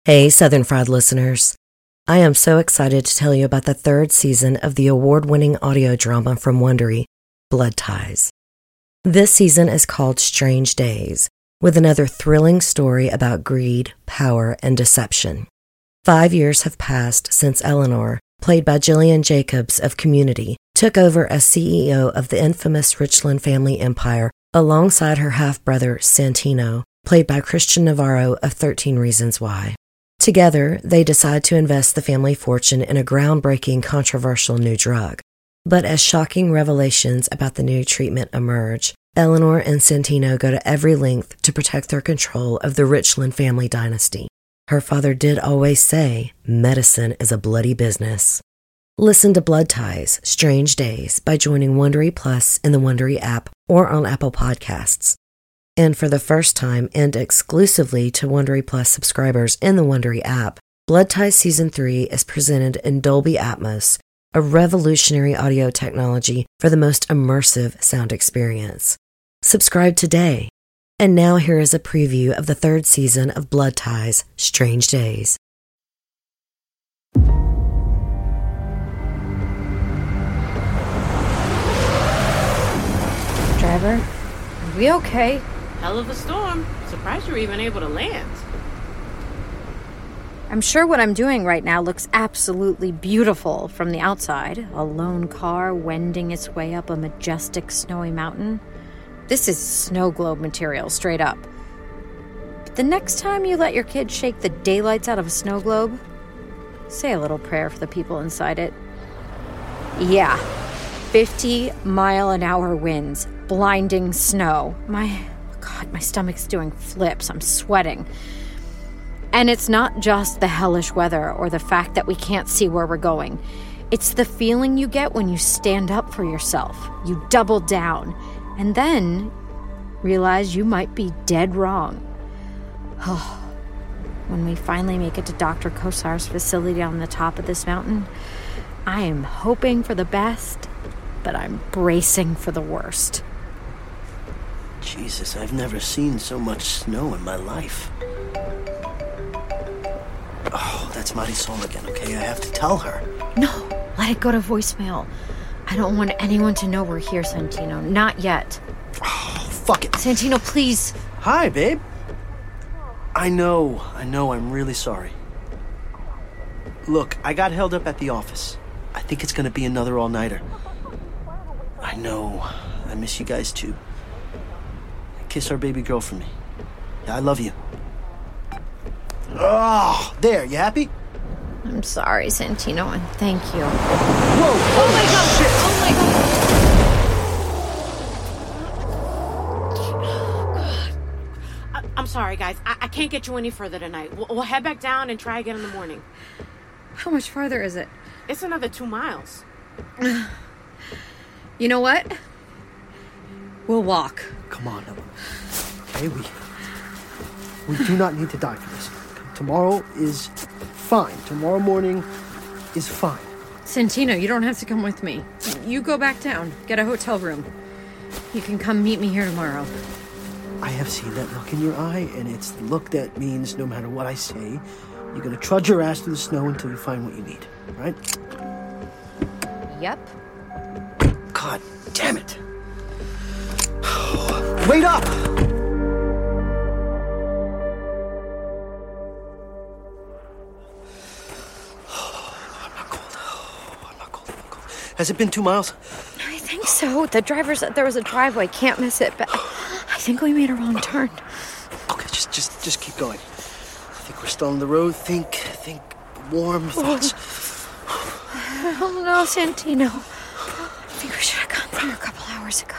Hey, Southern Fried listeners. I am so excited to tell you about the third season of the award-winning audio drama from Wondery, Blood Ties. This season is called Strange Days, with another thrilling story about greed, power, and deception. 5 years have passed since Eleanor, played by Jillian Jacobs of Community, took over as CEO of the infamous Richland family empire alongside her half-brother Santino, played by Christian Navarro of 13 Reasons Why. Together, they decide to invest the family fortune in a groundbreaking, controversial new drug. But as shocking revelations about the new treatment emerge, Eleanor and Santino go to every length to protect their control of the Richland family dynasty. Her father did always say, medicine is a bloody business. Listen to Blood Ties, Strange Days by joining Wondery Plus in the Wondery app or on Apple Podcasts. And for the first time and exclusively to Wondery Plus subscribers in the Wondery app, Blood Ties Season 3 is presented in Dolby Atmos, a revolutionary audio technology for the most immersive sound experience. Subscribe today. And now here is a preview of the third season of Blood Ties, Strange Days. Driver, are we okay? Hell of a storm. Surprised you were even able to land. I'm sure what I'm doing right now looks absolutely beautiful from the outside. A lone car wending its way up a majestic snowy mountain. This is snow globe material, straight up. But the next time you let your kid shake the daylights out of a snow globe, say a little prayer for the people inside it. Yeah, 50-mile-an-hour winds, blinding snow. God, my stomach's doing flips. I'm sweating. And it's not just the hellish weather or the fact that we can't see where we're going. It's the feeling you get when you stand up for yourself. You double down. And then realize you might be dead wrong. When we finally make it to Dr. Kosar's facility on the top of this mountain, I am hoping for the best, but I'm bracing for the worst. Jesus, I've never seen so much snow in my life. Oh, that's Marisol again, okay? I have to tell her. No, let it go to voicemail. I don't want anyone to know we're here, Santino. Not yet. Oh, fuck it. Santino, please. Hi, babe. I know, I'm really sorry. Look, I got held up at the office. I think it's gonna be another all-nighter. I know. I miss you guys, too. Kiss our baby girl for me. I love you. Oh, there. You happy? I'm sorry, Santino, and thank you. Whoa! Oh my God! Shit. Oh my God! I'm sorry, guys. I can't get you any further tonight. We'll head back down and try again in the morning. How much farther is it? It's another 2 miles. You know what? We'll walk. Come on, Ellen. Okay, we do not need to die for this. Tomorrow is fine. Tomorrow morning is fine. Santino, you don't have to come with me. You go back down. Get a hotel room. You can come meet me here tomorrow. I have seen that look in your eye, and it's the look that means no matter what I say, you're gonna trudge your ass through the snow until you find what you need, right? Yep. God damn it. Wait up! I'm not cold. Has it been 2 miles? I think so. The driver said there was a driveway. Can't miss it, but I think we made a wrong turn. Okay, just keep going. I think we're still on the road. Think warm thoughts. Oh no, Santino. I think we should have gone there a couple hours ago.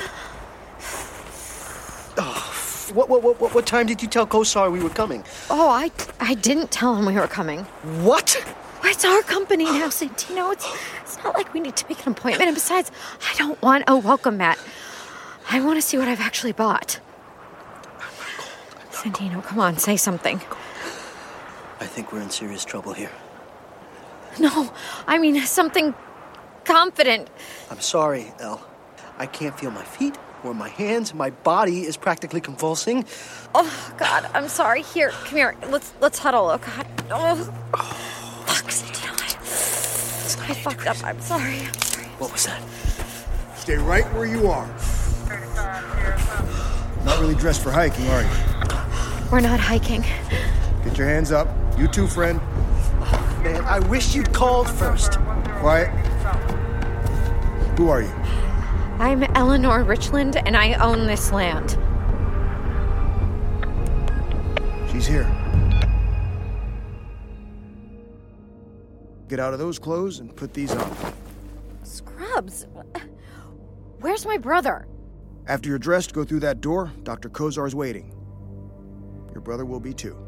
What time did you tell Kosar we were coming? Oh, I didn't tell him we were coming. What? Well, it's our company now, Santino. It's not like we need to make an appointment. And besides, I don't want a welcome mat. I want to see what I've actually bought. Santino, come on, say something. I think we're in serious trouble here. No, I mean something confident. I'm sorry, Elle. I can't feel my feet, warm my hands. My body is practically convulsing. Oh, God, I'm sorry. Here, come here. Let's huddle. Oh, God. Oh, fuck. I fucked up. I'm sorry. What was that? Stay right where you are. Not really dressed for hiking, are you? We're not hiking. Get your hands up. You too, friend. Oh, man, I wish you'd called first. Quiet. Who are you? I'm Eleanor Richland, and I own this land. She's here. Get out of those clothes and put these on. Scrubs? Where's my brother? After you're dressed, go through that door. Dr. Kozar's waiting. Your brother will be too.